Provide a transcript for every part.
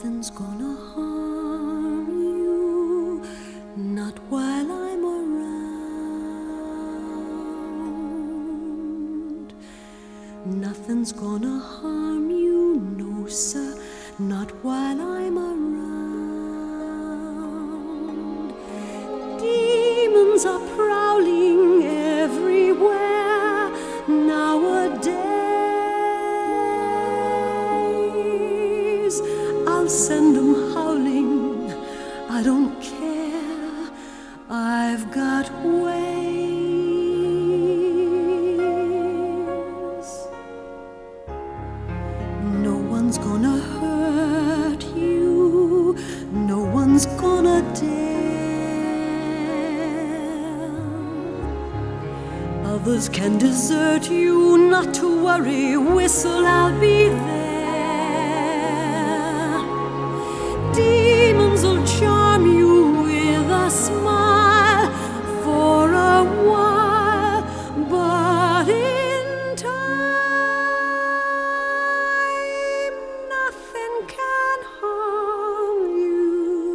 Nothing's gonna harm you, not while I'm around. Nothing's gonna harm you, no sir, not while I'm around. Demons are prowling everywhere nowadays. I'll send them howling, I don't care, I've got ways. No one's gonna hurt you, no one's gonna dare. Others can desert you, not to worry, whistle, I'll be there. Demons will charm you with a smile for a while, but in time nothing can harm you,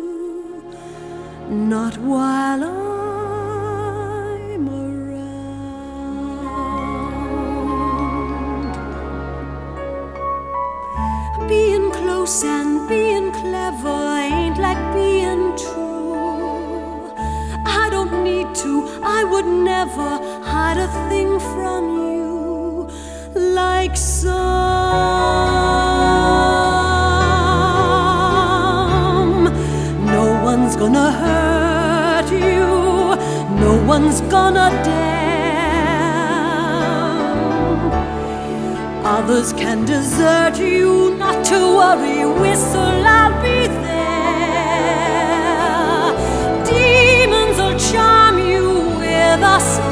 not while I'm around. Being close and being clever ain't like being true. I don't need to, I would never hide a thing from you like some. No one's gonna hurt you, no one's gonna dare. Others can desert you, not to worry, whistle, I'll be there. Demons will charm you with a smile